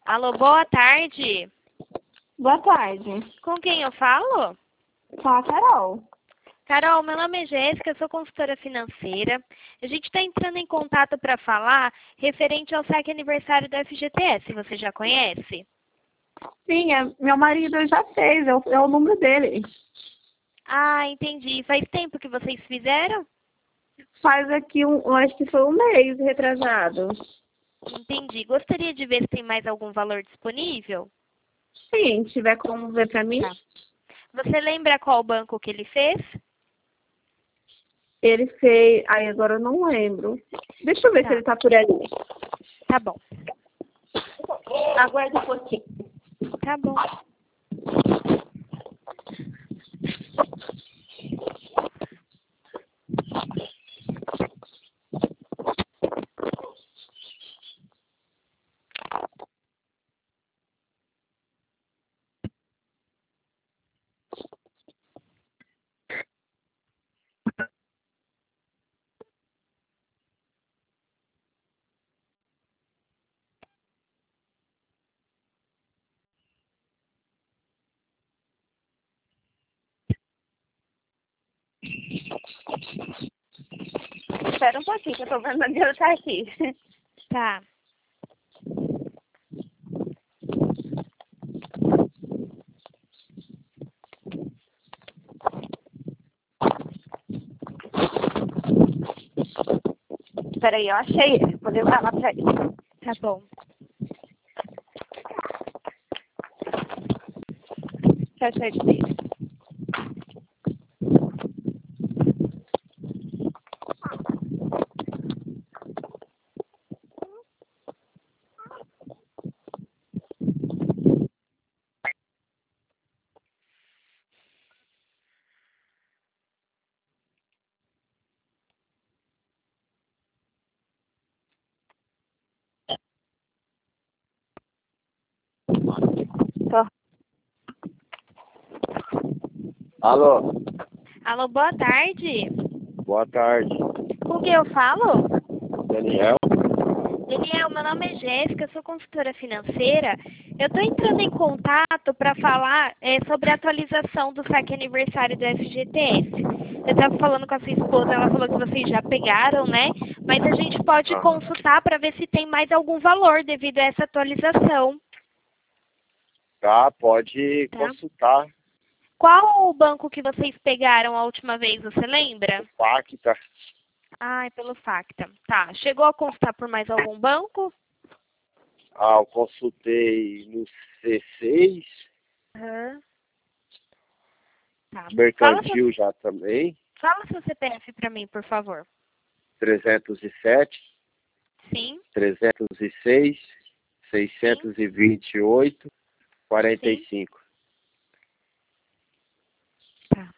Alô, boa tarde. Boa tarde. Com quem eu falo? Com a Carol. Carol, meu nome é Jéssica, sou consultora financeira. A gente está entrando em contato para falar referente ao saque aniversário do FGTS. Você já conhece? Sim, meu marido já fez, é o número dele. Ah, entendi. Faz tempo que vocês fizeram? Faz aqui, acho que foi um mês retrasado. Entendi. Gostaria de ver se tem mais algum valor disponível? Sim, se tiver como ver pra mim. Tá. Você lembra qual banco que ele fez? Ele fez, aí agora eu não lembro. Deixa eu ver se Tá, ele tá por ali. tá bom. Aguarde um pouquinho. Tá bom. Espera um pouquinho, que eu tô vendo onde ele tá aqui. Tá. Espera aí, eu achei ele. Vou levar lá pra ele. Tá bom. Quer sair dele? Tô. Alô, Alô, boa tarde. boa tarde. Com quem eu falo? Daniel? Daniel, meu nome é Jéssica, sou consultora financeira. Eu estou entrando em contato para falar sobre a atualização do saque aniversário do FGTS. Eu estava falando com a sua esposa, ela falou que vocês já pegaram, né? Mas a gente pode Aham. consultar para ver se tem mais algum valor devido a essa atualização, Tá, pode tá? consultar Qual o banco que vocês pegaram a última vez, você lembra? o Pacta. Ah, é pelo Facta. Tá, chegou a consultar por mais algum banco? Ah, eu consultei no C6, Aham. Tá. Mercantil já também, Fala seu CPF para mim, por favor. 307, Sim, 306, sim, 628, sim. 45. Tá.